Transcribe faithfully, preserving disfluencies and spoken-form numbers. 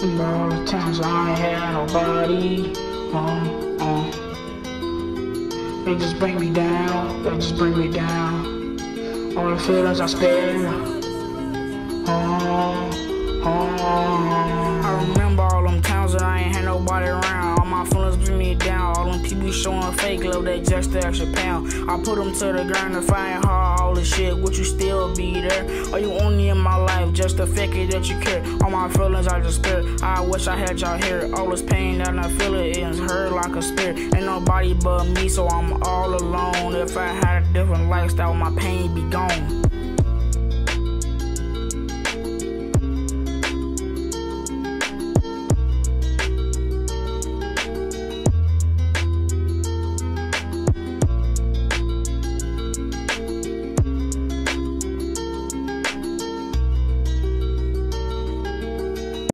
All the times I ain't had nobody, uh, uh. They just bring me down, they just bring me down. All the feelings I spare, uh, uh. I remember all them times that I ain't had nobody around. All my feelings bring me down. All them people showing fake love, they just the extra pound. I put them to the ground and find hard all this shit. Would you still be there? Are you only in my life just to fake it that you care? All my feelings I just spirit. I wish I had y'all here. All this pain that I feel it is hurt like a spirit. Ain't nobody but me, so I'm all alone. If I had a different lifestyle, my pain be gone.